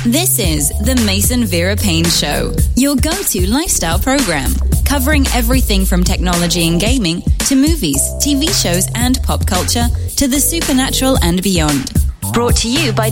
This is the Mason Vera Payne Show, your go-to lifestyle program, covering everything from technology and gaming to movies, TV shows and pop culture to the supernatural and beyond. Brought to you by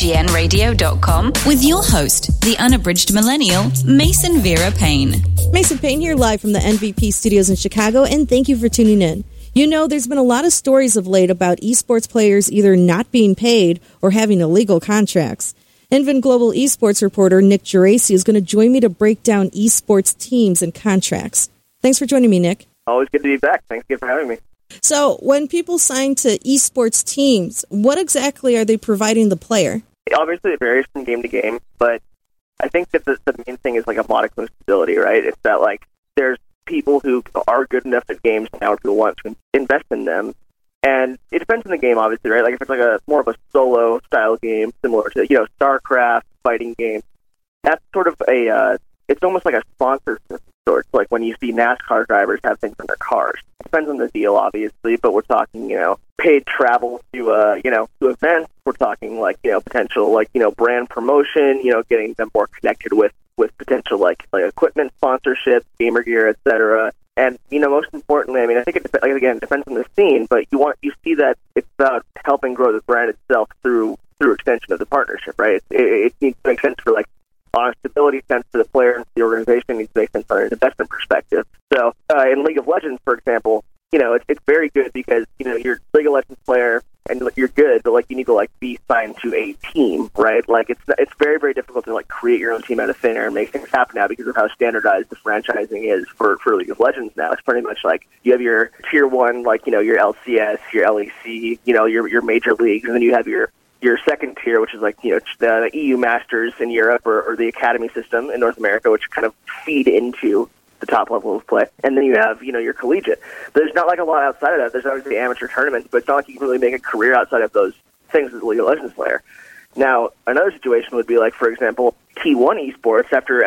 WGNradio.com with your host, the unabridged millennial, Mason Vera Payne. Mason Payne here live from the MVP studios in Chicago, and thank you for tuning in. You know, there's been a lot of stories of late about esports players either not being paid or having illegal contracts. Invent Global esports reporter Nick Geraci is going to join me to break down esports teams and contracts. Thanks for joining me, Nick. Always good to be back. Thanks again for having me. So, when people sign to esports teams, what exactly are they providing the player? Obviously, it varies from game to game, but I think that the main thing is like a modicum of stability, right? It's that like there's people who are good enough at games now who want to invest in them. And it depends on the game, obviously, right? Like if it's like a more of a solo style game, similar to, StarCraft, fighting game, that's sort of it's almost like a sponsor sort. Like when you see NASCAR drivers have things on their cars. It depends on the deal, obviously, but we're talking, paid travel to events. We're talking like, potential brand promotion, getting them more connected with potential like equipment sponsorship, gamer gear, etc. And, most importantly, I mean, I think it depends on the scene, but you see that it's about helping grow the brand itself through extension of the partnership, right? It needs to make sense for, on a stability sense to the player and the organization. It needs to make sense on an investment perspective. So, in League of Legends, for example, it's very good because, you're a League of Legends player and you're good, but you need to be signed to a team, right? It's very, very difficult to create your own team out of thin air and make things happen now because of how standardized the franchising is for League of Legends now. It's pretty much you have your tier one, your LCS, your LEC, your major leagues, and then you have your second tier, which is the EU Masters in Europe or the Academy system in North America, which kind of feed into the top level of play. And then you have, your collegiate. There's not a lot outside of that. There's obviously amateur tournaments, but it's not like you can really make a career outside of those things as a League of Legends player. Now, another situation would be for example, T1 Esports, after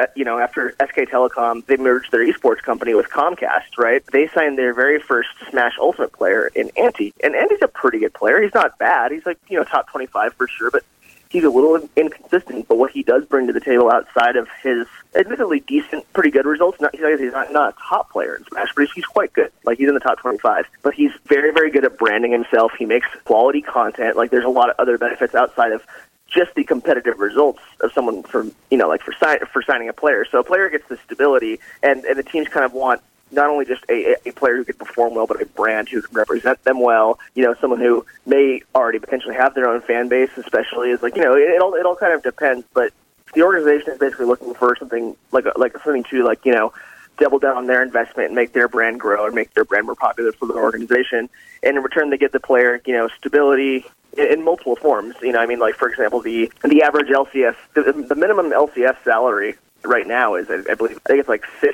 SK Telecom, they merged their esports company with Comcast, right? They signed their very first Smash Ultimate player in Ante. And Ante's a pretty good player. He's not bad. He's top 25 for sure, but he's a little inconsistent. But what he does bring to the table outside of his admittedly decent, pretty good results, he's not a top player in Smash, but he's quite good. He's in the top 25. But he's very, very good at branding himself. He makes quality content. There's a lot of other benefits outside of just the competitive results of someone for signing a player. So a player gets the stability, and the teams kind of want not only just a player who can perform well, but a brand who can represent them well. Someone who may already potentially have their own fan base, especially is it all kind of depends. But the organization is basically looking for something something to double down on their investment and make their brand grow and make their brand more popular for the organization. And in return, they get the player stability in multiple forms. For example, the average LCS, the minimum LCS salary right now is, I think it's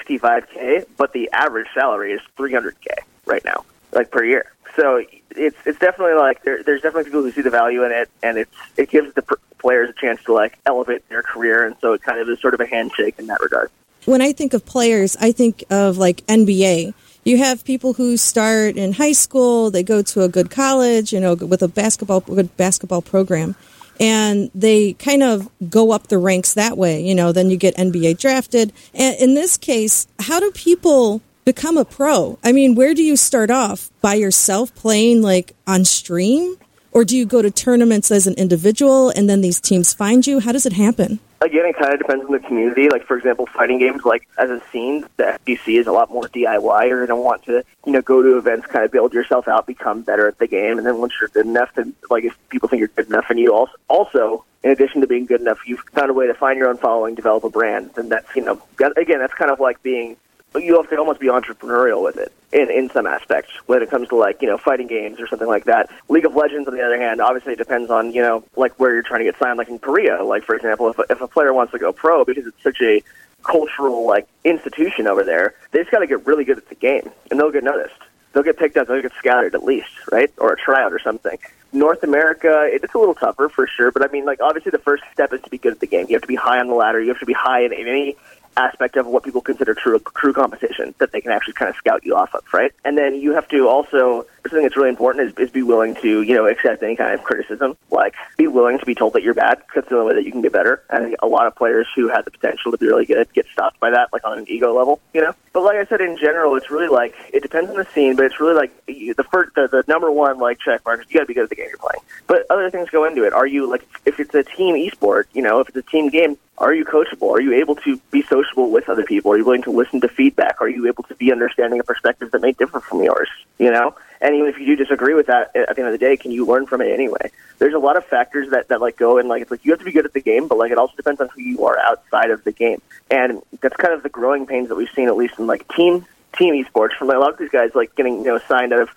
$55K, but the average salary is $300K right now, per year. So it's definitely there's definitely people who see the value in it, and it gives the players a chance to elevate their career, and so it kind of is sort of a handshake in that regard. When I think of players, I think of NBA. You have people who start in high school, they go to a good college, with a good basketball program, and they kind of go up the ranks that way. Then you get NBA drafted. And in this case, how do people become a pro? I mean, where do you start off? By yourself playing on stream? Or do you go to tournaments as an individual and then these teams find you? How does it happen? Again, it kind of depends on the community. For example, fighting games, as a scene, the FGC is a lot more DIY. You're going to want to, go to events, kind of build yourself out, become better at the game. And then once you're good enough, then, if people think you're good enough, and you also, in addition to being good enough, you've found a way to find your own following, develop a brand. And that's, that's kind of being, you have to almost be entrepreneurial with it in some aspects when it comes to fighting games or something like that. League of Legends, on the other hand, obviously it depends on where you're trying to get signed. In Korea, for example, if a player wants to go pro because it's such a cultural institution over there, they just got to get really good at the game, and they'll get noticed. They'll get picked up. They'll get scouted at least, right, or a tryout or something. North America, it's a little tougher for sure, but obviously the first step is to be good at the game. You have to be high on the ladder. You have to be high in aspect of what people consider true competition that they can actually kind of scout you off of, right? And then you have to also, something that's really important is be willing to, accept any kind of criticism. Like, be willing to be told that you're bad, because that's the only way that you can get better. I think a lot of players who have the potential to be really good get stopped by that, like on an ego level, But like I said, in general, it's really like, it depends on the scene, but it's really like the number one, like, check mark is you got to be good at the game you're playing. But other things go into it. Are you, like, if it's a team esport, if it's a team game, are you coachable? Are you able to be sociable with other people? Are you willing to listen to feedback? Are you able to be understanding of perspectives that may differ from yours? And even if you do disagree with that, at the end of the day, can you learn from it anyway? There's a lot of factors that like go in, like, it's like you have to be good at the game, but like it also depends on who you are outside of the game. And that's kind of the growing pains that we've seen, at least in like team esports, from like, a lot of these guys like getting signed out of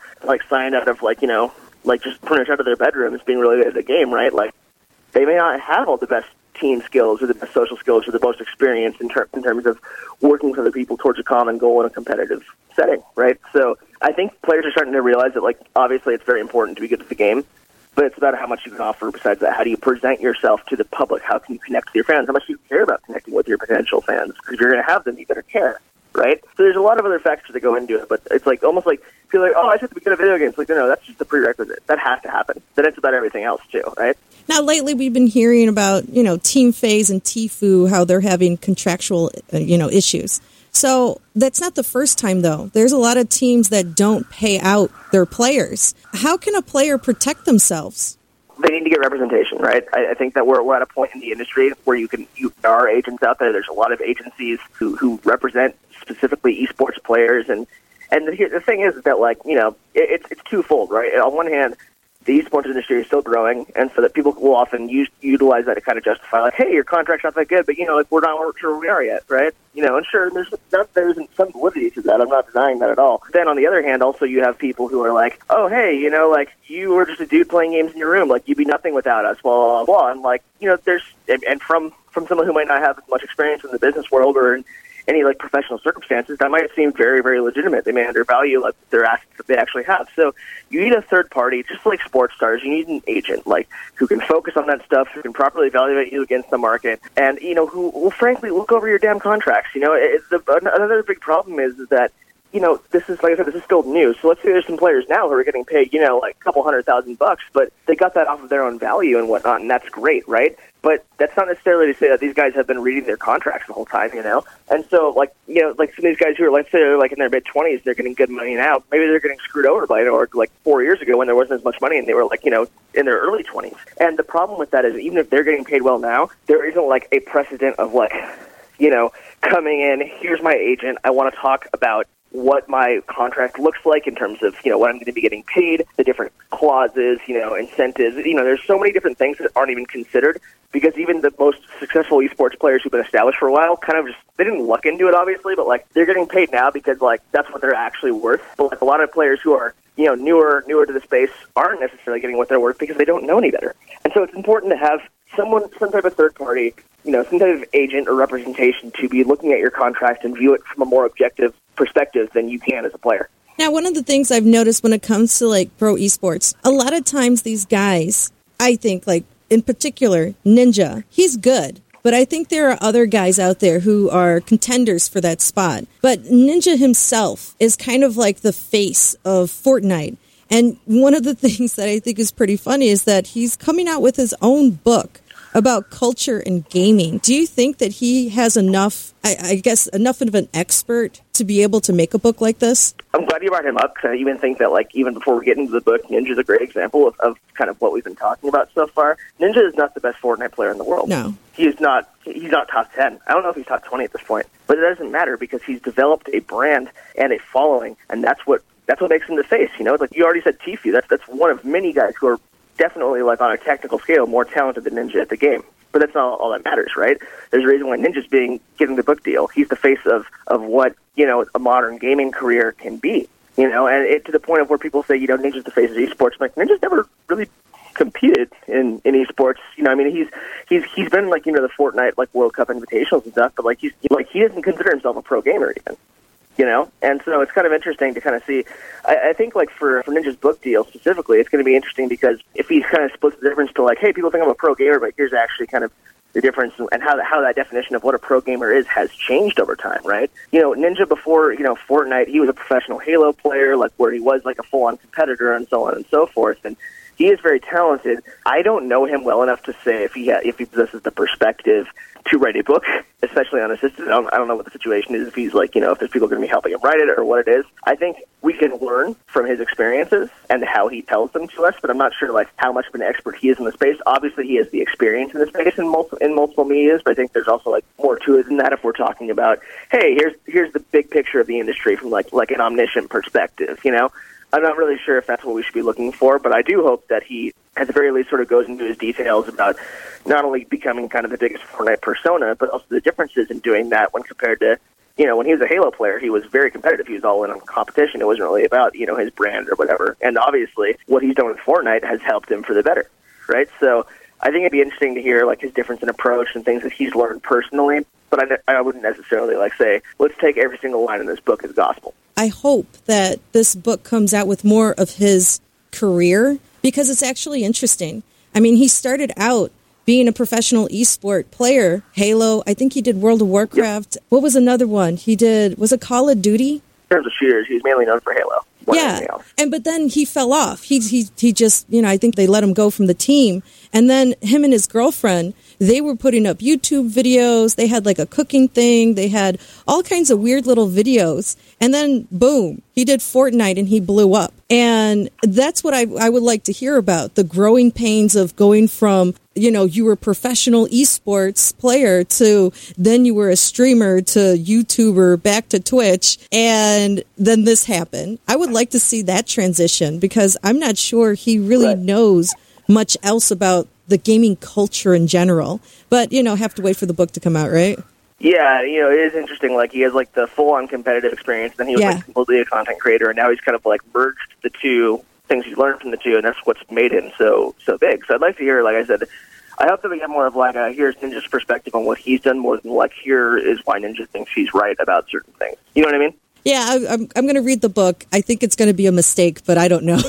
just pretty much out of their bedrooms, being really good at the game, right? Like, they may not have all the best team skills or the best social skills or the most experience in terms of working with other people towards a common goal in a competitive setting, right? So I think players are starting to realize that, like, obviously it's very important to be good at the game, but it's about how much you can offer besides that. How do you present yourself to the public? How can you connect with your fans? How much do you care about connecting with your potential fans? Because if you're going to have them, you better care, right? So there's a lot of other factors that go into it, but it's like almost like feel like, oh, I just have to be good at video games. Like, no, that's just the prerequisite. That has to happen. Then it's about everything else too, right? Now, lately, we've been hearing about, Team FaZe and Tfue, how they're having contractual, issues. So that's not the first time, though. There's a lot of teams that don't pay out their players. How can a player protect themselves? They need to get representation, right? I think that we're at a point in the industry where there are agents out there. There's a lot of agencies who represent specifically esports players. And the thing is that, like, it's twofold, right? On one hand, the esports industry is still growing, and so that people will often utilize that to kind of justify, like, hey, your contract's not that good, but, like, we're not sure where we are yet, right? And sure, there's some validity to that. I'm not denying that at all. Then, on the other hand, also you have people who are like, oh, hey, like, you were just a dude playing games in your room. Like, you'd be nothing without us, blah, blah, blah. And, like, and from someone who might not have as much experience in the business world or in any, like, professional circumstances, that might seem very, very legitimate. They may undervalue, like, their assets that they actually have. So you need a third party, just like sports stars. You need an agent, like, who can focus on that stuff, who can properly evaluate you against the market, and, who will frankly look over your damn contracts. Another big problem is that, this is, like I said, this is still new. So let's say there's some players now who are getting paid, like a couple $100,000, but they got that off of their own value and whatnot, and that's great, right? But that's not necessarily to say that these guys have been reading their contracts the whole time, And so, like some of these guys who are, let's say, they're like in their mid-20s, they're getting good money now. Maybe they're getting screwed over by it, or like 4 years ago when there wasn't as much money and they were, like, in their early 20s. And the problem with that is, even if they're getting paid well now, there isn't, like, a precedent of, like, coming in, here's my agent, I want to talk about what my contract looks like in terms of, what I'm going to be getting paid, the different clauses, incentives. There's so many different things that aren't even considered, because even the most successful esports players who've been established for a while kind of just, they didn't luck into it, obviously, but, like, they're getting paid now because, like, that's what they're actually worth. But, like, a lot of players who are, newer to the space aren't necessarily getting what they're worth because they don't know any better. And so it's important to have some type of third party, some type of agent or representation to be looking at your contract and view it from a more objective perspective than you can as a player. Now, one of the things I've noticed when it comes to, like, pro esports, a lot of times these guys, I think, like, in particular, Ninja, he's good. But I think there are other guys out there who are contenders for that spot. But Ninja himself is kind of like the face of Fortnite. And one of the things that I think is pretty funny is that he's coming out with his own book about culture and gaming. Do you think that he has enough of an expert to be able to make a book like this? I'm glad you brought him up, because I even think that, like, even before we get into the book, Ninja's a great example of kind of what we've been talking about so far. Ninja is not the best Fortnite player in the world. No. He's not top 10. I don't know if he's top 20 at this point. But it doesn't matter, because he's developed a brand and a following, and that's what makes him the face, It's like you already said, Tfue. That's one of many guys who are definitely, like, on a technical scale, more talented than Ninja at the game. But that's not all that matters, right? There's a reason why Ninja's getting the book deal. He's the face of what, a modern gaming career can be, and to the point of where people say, Ninja's the face of esports. I'm like, Ninja's never really competed in esports. He's been, like, the Fortnite, like, World Cup Invitationals and stuff, but, like, he doesn't consider himself a pro gamer even. And so it's kind of interesting to kind of see. I think, like, for Ninja's book deal specifically, it's going to be interesting because if he kind of splits the difference to, like, hey, people think I'm a pro gamer, but here's actually kind of the difference and how that definition of what a pro gamer is has changed over time, right? Ninja before, Fortnite, he was a professional Halo player, like where he was like a full-on competitor and so on and so forth. And he is very talented. I don't know him well enough to say if he possesses the perspective to write a book, especially unassisted. I don't know what the situation is, if he's like, if there's people going to be helping him write it or what it is. I think we can learn from his experiences and how he tells them to us, but I'm not sure like how much of an expert he is in the space. Obviously, he has the experience in the space in multiple medias, but I think there's also like more to it than that if we're talking about, hey, here's the big picture of the industry from like an omniscient perspective, I'm not really sure if that's what we should be looking for, but I do hope that he, at the very least, sort of goes into his details about not only becoming kind of the biggest Fortnite persona, but also the differences in doing that when compared to, when he was a Halo player, he was very competitive. He was all in on competition. It wasn't really about, his brand or whatever. And obviously, what he's done with Fortnite has helped him for the better, right? So I think it'd be interesting to hear like his difference in approach and things that he's learned personally. But I wouldn't necessarily like say, let's take every single line in this book as gospel. I hope that this book comes out with more of his career because it's actually interesting. I mean, he started out being a professional esport player, Halo. I think he did World of Warcraft. Yep. What was another one he did? Was it Call of Duty? In terms of shooters, he's mainly known for Halo. Yeah, but then he fell off. He just, I think they let him go from the team. And then him and his girlfriend, they were putting up YouTube videos. They had like a cooking thing. They had all kinds of weird little videos. And then, boom, he did Fortnite and he blew up. And that's what I would like to hear about, the growing pains of going from, you were a professional esports player to then you were a streamer to YouTuber back to Twitch. And then this happened. I would like to see that transition because I'm not sure he really knows much else about the gaming culture in general. But, have to wait for the book to come out, right? Yeah, it is interesting. Like, he has, like, the full-on competitive experience, then he was, like, completely a content creator, and now he's kind of, like, merged the two things he's learned from the two, and that's what's made him so big. So I'd like to hear, like I said, I hope that we get more of, like, here's Ninja's perspective on what he's done more than, like, here is why Ninja thinks he's right about certain things. You know what I mean? Yeah, I'm going to read the book. I think it's going to be a mistake, but I don't know.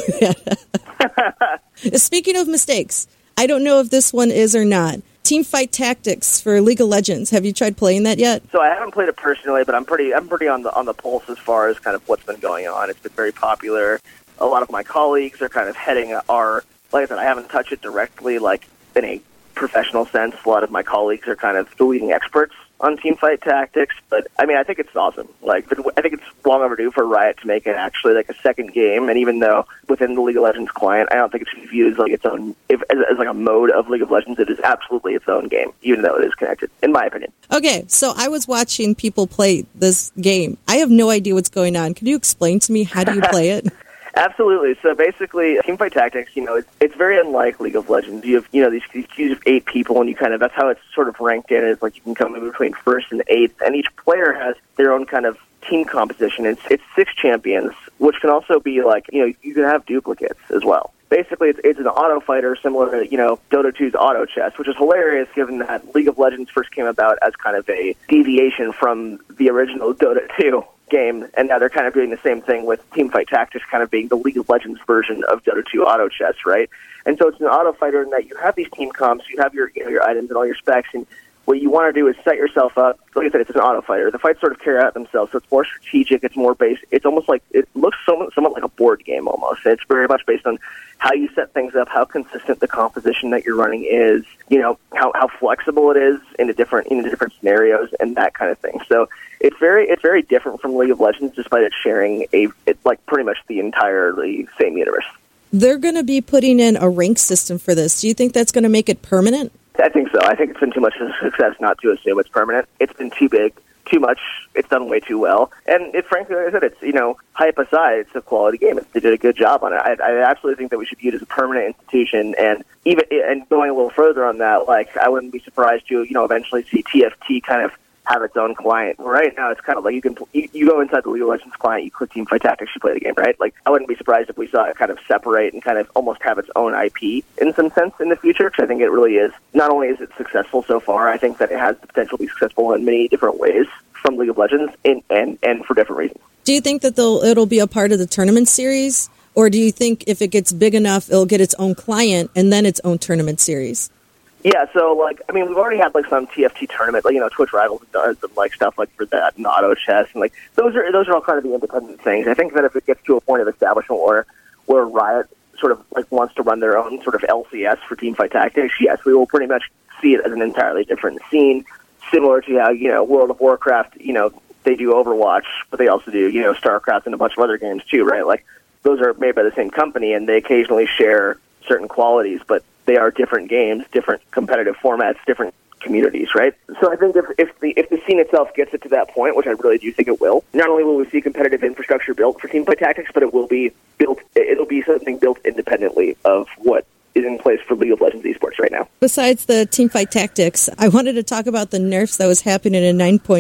Speaking of mistakes, I don't know if this one is or not. Teamfight Tactics for League of Legends. Have you tried playing that yet? So I haven't played it personally, but I'm pretty on the pulse as far as kind of what's been going on. It's been very popular. A lot of my colleagues are kind of heading like I said, I haven't touched it directly, like in a professional sense. A lot of my colleagues are kind of the leading experts on Teamfight Tactics, but I mean, I think it's awesome. Like, I think it's long overdue for Riot to make it actually like a second game. And even though within the League of Legends client, I don't think it should be viewed as like its own, as like a mode of League of Legends. It is absolutely its own game, even though it is connected, in my opinion. Okay, so I was watching people play this game. I have no idea what's going on. Can you explain to me how do you play it? Absolutely. So basically, Teamfight Tactics, it's very unlike League of Legends. You have, these queues of 8 people, and that's how it's sort of ranked in. Is like you can come in between first and eighth, and each player has their own kind of team composition. It's 6 champions, which can also be like, you can have duplicates as well. Basically, it's an auto fighter similar to, Dota 2's auto chess, which is hilarious given that League of Legends first came about as kind of a deviation from the original Dota 2 game, and now they're kind of doing the same thing with Teamfight Tactics kind of being the League of Legends version of Dota 2 auto chess, right? And so it's an auto fighter in that you have these team comps, you have your items and all your specs, and what you want to do is set yourself up. Like I said, it's an auto fighter. The fights sort of carry out themselves, so it's more strategic, it's more based, it's almost like, it looks somewhat like a board game almost. It's very much based on how you set things up, how consistent the composition that you're running is, how flexible it is into different scenarios and that kind of thing. So it's very different from League of Legends, despite it sharing like pretty much the entirely same universe. They're going to be putting in a rank system for this. Do you think that's going to make it permanent? I think so. I think it's been too much of a success not to assume it's permanent. It's been too big, too much. It's done way too well. And frankly, like I said, it's, hype aside, it's a quality game. They did a good job on it. I absolutely think that we should view it as a permanent institution. And and going a little further on that, like, I wouldn't be surprised to, eventually see TFT kind of have its own client. Right now, it's kind of like you go inside the League of Legends client, you click Teamfight Tactics, you play the game, right? Like, I wouldn't be surprised if we saw it kind of separate and kind of almost have its own IP in some sense in the future, because I think it really is. Not only is it successful so far, I think that it has the potential to be successful in many different ways from League of Legends and for different reasons. Do you think that it'll be a part of the tournament series, or do you think if it gets big enough, it'll get its own client and then its own tournament series? Yeah, so, like, I mean, we've already had, like, some TFT tournament, like, Twitch Rivals does some, like, stuff, like, for that, and auto chess, and, like, those are all kind of the independent things. I think that if it gets to a point of establishment where Riot sort of, like, wants to run their own sort of LCS for Teamfight Tactics, yes, we will pretty much see it as an entirely different scene, similar to how, World of Warcraft, they do Overwatch, but they also do, StarCraft and a bunch of other games, too, right? Like, those are made by the same company, and they occasionally share certain qualities, but they are different games, different competitive formats, different communities, right? So I think if the scene itself gets it to that point, which I really do think it will, not only will we see competitive infrastructure built for Teamfight Tactics, but it'll be something built independently of what is in place for League of Legends esports right now. Besides the Teamfight Tactics, I wanted to talk about the nerfs that was happening in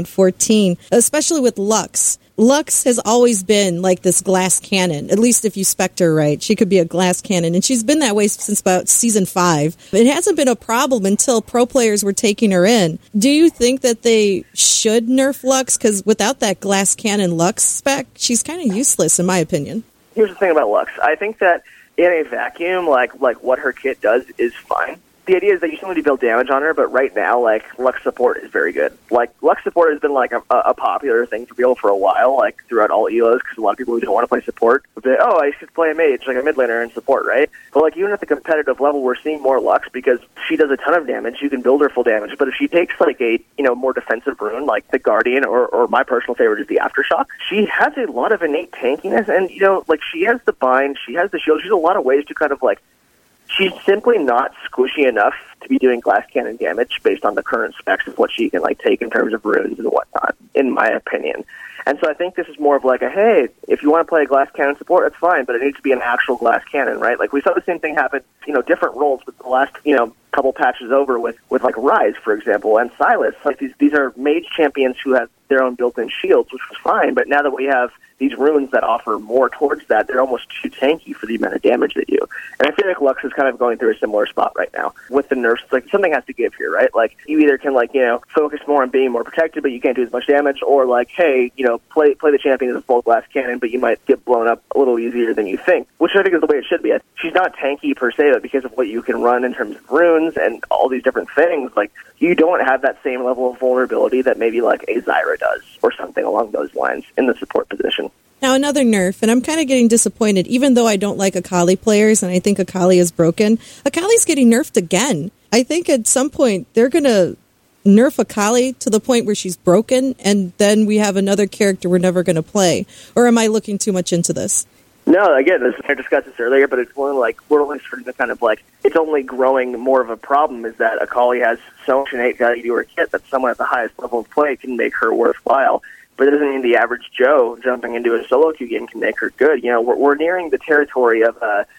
9.14, especially with Lux. Lux has always been like this glass cannon, at least if you spec her right. She could be a glass cannon, and she's been that way since about Season 5. It hasn't been a problem until pro players were taking her in. Do you think that they should nerf Lux? Because without that glass cannon Lux spec, she's kind of useless, in my opinion. Here's the thing about Lux. I think that in a vacuum, like what her kit does is fine. The idea is that you still need to build damage on her, but right now, like, Lux support is very good. Like, Lux support has been, like, a popular thing for people for a while, like, throughout all ELOs, because a lot of people who don't want to play support would say, oh, I should play a mage, like a mid laner and support, right? But, like, even at the competitive level, we're seeing more Lux, because she does a ton of damage, you can build her full damage, but if she takes, like, a, more defensive rune, like the Guardian, or my personal favorite is the Aftershock, she has a lot of innate tankiness, and, like, she has the bind, she has the shield, she's a lot of ways to kind of, like, she's simply not squishy enough to be doing glass cannon damage based on the current specs of what she can, like, take in terms of runes and whatnot, in my opinion. And so I think this is more of like a, hey, if you want to play a glass cannon support, that's fine, but it needs to be an actual glass cannon, right? Like, we saw the same thing happen, different roles with the last, couple patches over with like Ryze, for example, and Sylas. Like, these are mage champions who have their own built-in shields, which was fine, but now that we have these runes that offer more towards that, they're almost too tanky for the amount of damage they do. And I feel like Lux is kind of going through a similar spot right now. With the nerfs, like, something has to give here, right? Like, you either can, like, focus more on being more protected, but you can't do as much damage, or, like, hey, play the champion as a full glass cannon, but you might get blown up a little easier than you think, which I think is the way it should be. She's not tanky per se, but because of what you can run in terms of runes and all these different things, like, you don't have that same level of vulnerability that maybe, like, a Zyra does, or something along those lines in the support position. Now, another nerf, and I'm kind of getting disappointed, even though I don't like Akali players, and I think Akali is broken. Akali's getting nerfed again. I think at some point they're going to nerf Akali to the point where she's broken, and then we have another character we're never going to play. Or am I looking too much into this? No, again, I discussed this earlier, but it's more like we're only starting to kind of like, it's only growing more of a problem is that Akali has so much innate value to her kit that someone at the highest level of play can make her worthwhile. But it doesn't mean the average Joe jumping into a solo queue game can make her good. We're nearing the territory of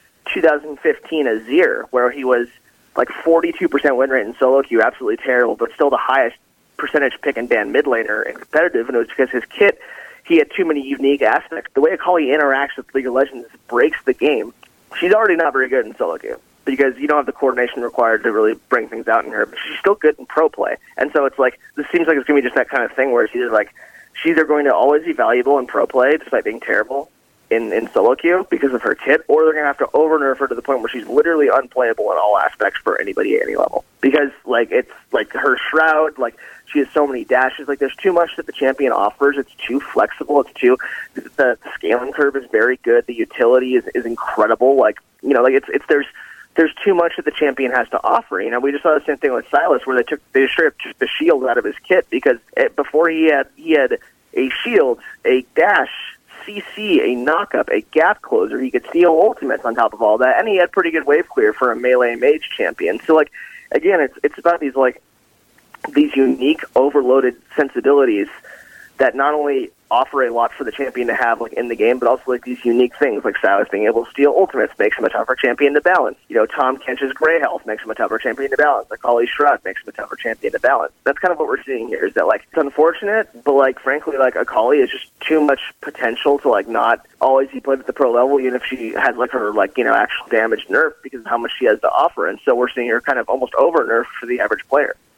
2015 Azir, where he was like 42% win rate in solo queue, absolutely terrible, but still the highest percentage pick and ban mid laner in competitive, and it was because his kit, he had too many unique aspects. The way Akali interacts with League of Legends breaks the game. She's already not very good in solo queue because you don't have the coordination required to really bring things out in her, but she's still good in pro play. And so it's like, this seems like it's going to be just that kind of thing where she's either going to always be valuable in pro play despite being terrible in solo queue because of her kit, or they're going to have to over-nerf her to the point where she's literally unplayable in all aspects for anybody at any level. Because, like, it's like her shroud, like, she has so many dashes. Like, there's too much that the champion offers. It's too flexible. The scaling curve is very good. The utility is incredible. Like, there's too much that the champion has to offer. We just saw the same thing with Sylas, where they straight up took the shield out of his kit because before he had a shield, a dash, CC, a knock-up, a gap closer. He could steal ultimates on top of all that, and he had pretty good wave clear for a melee mage champion. So, like, again, it's about these unique overloaded sensibilities that not only offer a lot for the champion to have, like, in the game, but also, like, these unique things, like Sylas being able to steal ultimates makes him a tougher champion to balance. Tom Kench's Grey Health makes him a tougher champion to balance. Akali's Shroud makes him a tougher champion to balance. That's kind of what we're seeing here, is that, like, it's unfortunate, but, like, frankly, like, Akali is just too much potential to, like, not always be played at the pro level, even if she has, like, her, like, actual damage nerf because of how much she has to offer. And so we're seeing her kind of almost over-nerf for the average player.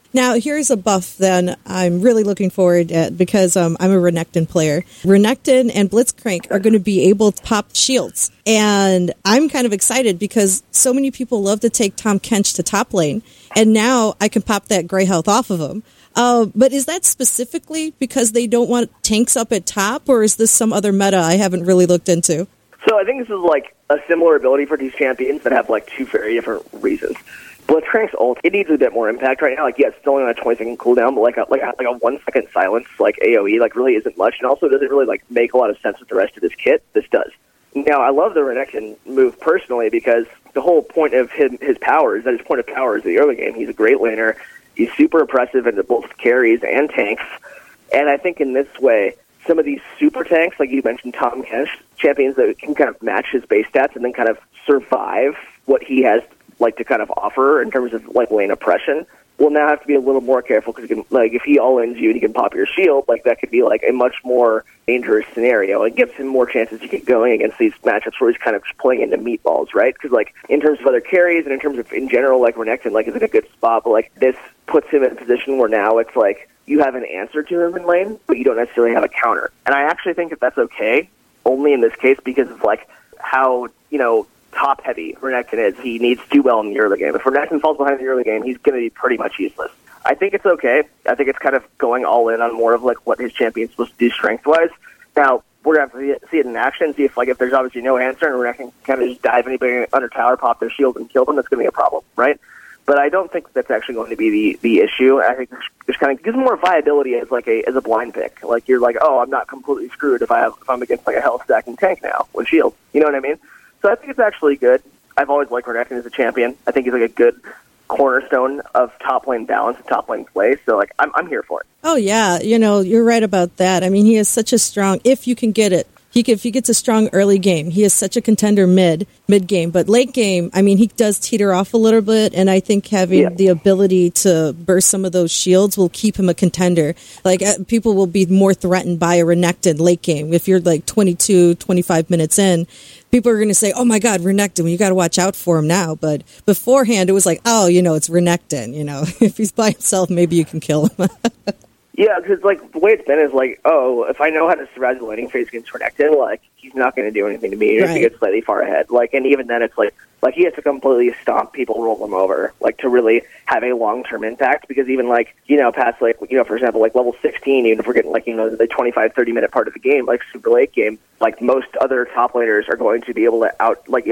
Now, here's a buff then I'm really looking forward at because I'm a Renekton player. Renekton and Blitzcrank are going to be able to pop shields. And I'm kind of excited because so many people love to take Tahm Kench to top lane. And now I can pop that gray health off of him. But is that specifically because they don't want tanks up at top? Or is this some other meta I haven't really looked into? So I think this is like a similar ability for these champions that have like two very different reasons. Blitzcrank's ult, it needs a bit more impact right now. Like, yeah, it's still on a 20-second cooldown, but like a 1 second silence, like AoE, like really isn't much, and also doesn't really like make a lot of sense with the rest of his kit. This does. Now, I love the Renekton move personally because the whole point of his power is that his point of power is the early game. He's a great laner. He's super oppressive into both carries and tanks, and I think in this way, some of these super tanks, like you mentioned, Tahm Kench, champions that can kind of match his base stats and then kind of survive what he has like to kind of offer in terms of like lane oppression, will now have to be a little more careful because like if he all-ins you and he can pop your shield, like that could be like a much more dangerous scenario. It gives him more chances to get going against these matchups where he's kind of playing into meatballs, right? Because like in terms of other carries and in terms of in general, like Renekton like is in a good spot, but like this puts him in a position where now it's like you have an answer to him in lane, but you don't necessarily have a counter. And I actually think that that's okay, only in this case because of like how, top-heavy Renekton is. He needs to do well in the early game. If Renekton falls behind in the early game, he's going to be pretty much useless. I think it's okay. I think it's kind of going all in on more of like what his champion's supposed to do strength-wise. Now, we're going to have to see it in action, see if there's obviously no answer and Renekton can kind of just dive anybody under tower, pop their shield, and kill them. That's going to be a problem, right? But I don't think that's actually going to be the issue. I think it kind of gives more viability as a blind pick. Like you're like, oh, I'm not completely screwed if I'm against like a health stacking tank now with shield. You know what I mean? So I think it's actually good. I've always liked Renekton as a champion. I think he's like a good cornerstone of top lane balance and top lane play. So like I'm here for it. Oh yeah, you're right about that. I mean, he is such a strong. If you can get it. If he gets a strong early game, he is such a contender mid game. But late game, I mean, he does teeter off a little bit, and I think having the ability to burst some of those shields will keep him a contender. Like, people will be more threatened by a Renekton late game. If you're like 22, 25 minutes in, people are going to say, oh my God, Renekton, you got to watch out for him now. But beforehand, it was like, oh, it's Renekton. If he's by himself, maybe you can kill him. Yeah, because like the way it's been is like, oh, if I know how to survive the laning phase against Renekton, like he's not going to do anything to me. He has to get slightly far ahead. Like, and even then, it's like he has to completely stomp people, roll them over, like to really have a long-term impact. Because even like past like for example, like level 16, even if we're getting like the 25-30 minute part of the game, like super late game, like most other top laners are going to be able to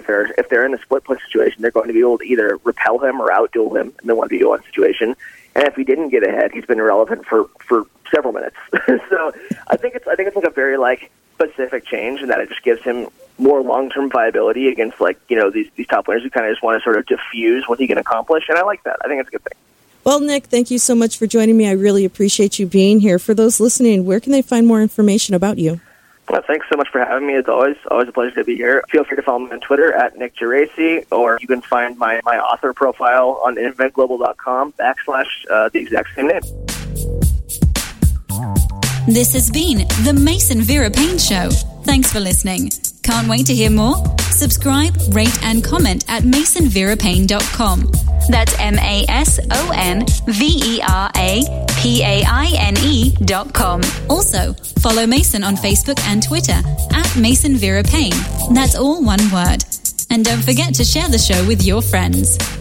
if they're in a split push situation, they're going to be able to either repel him or outduel him in the 1v1 situation. And if he didn't get ahead, he's been irrelevant for several minutes. So I think it's like a very like specific change, in that it just gives him more long-term viability against like these top players who kind of just want to sort of diffuse what he can accomplish. And I like that. I think it's a good thing. Well, Nick, thank you so much for joining me. I really appreciate you being here. For those listening, where can they find more information about you? Well, thanks so much for having me. It's always a pleasure to be here. Feel free to follow me on Twitter at Nick Geraci, or you can find my author profile on inventglobal.com / the exact same name. This has been the Mason Vera Payne Show. Thanks for listening. Can't wait to hear more? Subscribe, rate, and comment at masonverapayne.com. That's MasonVeraPaine.com. Also, follow Mason on Facebook and Twitter at Mason Vera Payne. That's all one word. And don't forget to share the show with your friends.